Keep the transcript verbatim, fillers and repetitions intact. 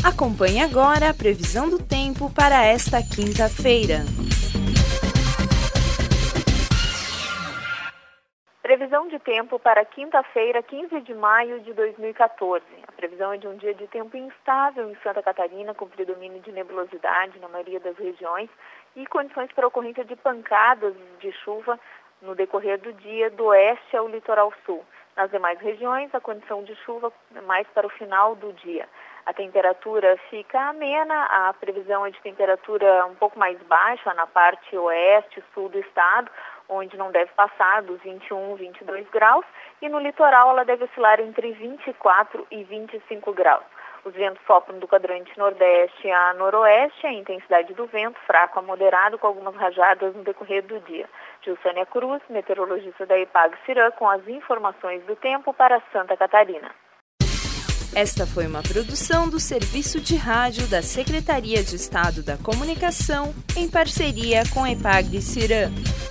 Acompanhe agora a previsão do tempo para esta quinta-feira. Previsão de tempo para quinta-feira, quinze de maio de dois mil e quatorze. A previsão é de um dia de tempo instável em Santa Catarina, com predomínio de nebulosidade na maioria das regiões e condições para ocorrência de pancadas de chuva no decorrer do dia do oeste ao litoral sul. Nas demais regiões, a condição de chuva é mais para o final do dia. A temperatura fica amena, a previsão é de temperatura um pouco mais baixa na parte oeste e sul do estado, onde não deve passar dos vinte e um, vinte e dois graus, e no litoral ela deve oscilar entre vinte e quatro e vinte e cinco graus. Os ventos sopram do quadrante nordeste a noroeste, a intensidade do vento fraco a moderado, com algumas rajadas no decorrer do dia. Gilsânia Cruz, meteorologista da EPAG-CIRAM, com as informações do tempo para Santa Catarina. Esta foi uma produção do Serviço de Rádio da Secretaria de Estado da Comunicação, em parceria com a EPAG-CIRAM.